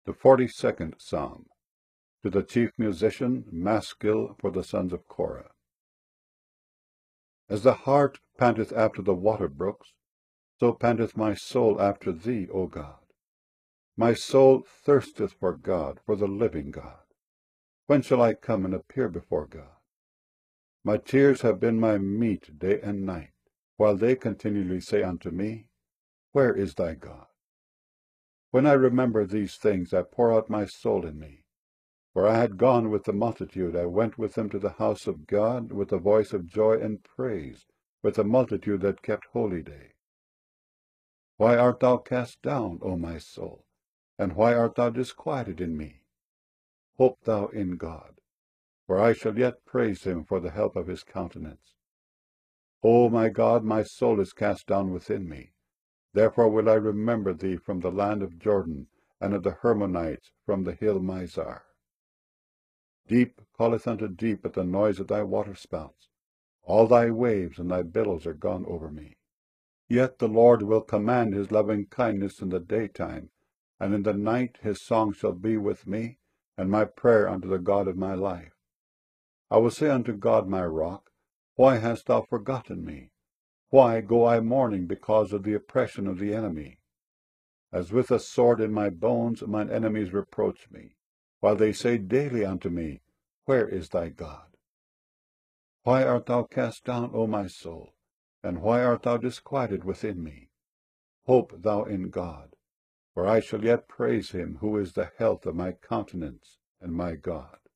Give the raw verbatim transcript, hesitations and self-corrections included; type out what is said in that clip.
The forty-second Psalm. To the chief musician, maskil for the sons of Korah. As the hart panteth after the water brooks, so panteth my soul after thee, O God. My soul thirsteth for God, for the living God. When shall I come and appear before God? My tears have been my meat day and night, while they continually say unto me, Where is thy God? When I remember these things, I pour out my soul in me. For I had gone with the multitude, I went with them to the house of God, with a voice of joy and praise, with a multitude that kept holy day. Why art thou cast down, O my soul? And why art thou disquieted in me? Hope thou in God, for I shall yet praise him for the help of his countenance. O my God, my soul is cast down within me. Therefore will I remember thee from the land of Jordan, and of the Hermonites from the hill Mizar. Deep calleth unto deep at the noise of thy waterspouts. All thy waves and thy billows are gone over me. Yet the Lord will command his loving kindness in the daytime, and in the night his song shall be with me, and my prayer unto the God of my life. I will say unto God my rock, Why hast thou forgotten me? Why go I mourning because of the oppression of the enemy? As with a sword in my bones mine enemies reproach me, while they say daily unto me, Where is thy God? Why art thou cast down, O my soul? And why art thou disquieted within me? Hope thou in God, for I shall yet praise him, who is the health of my countenance and my God.